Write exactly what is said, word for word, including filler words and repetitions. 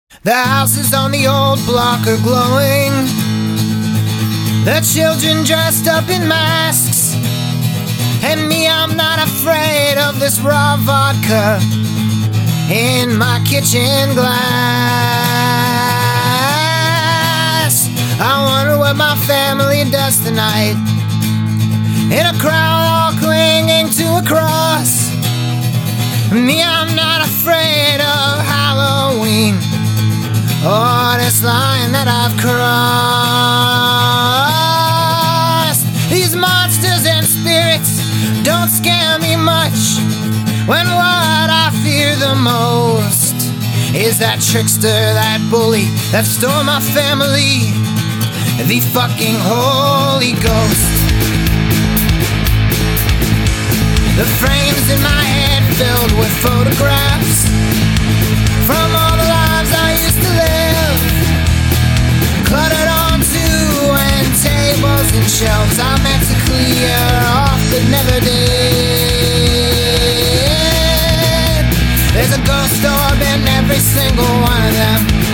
The houses on the old block are glowing. The children dressed up in masks. And me, I'm not afraid of this raw vodka in my kitchen glass. I wonder what my family does tonight, in a crowd all clinging to a cross. Me, I'm not afraid of Halloween or this line that I've crossed. These monsters and spirits don't scare me much, when what I fear the most is that trickster, that bully, that stole my family, the fucking Holy Ghost. The frames in my head filled with photographs from all the lives I used to live, cluttered onto and tables and shelves I meant to clear off but never did. There's a ghost orb in every single one of them.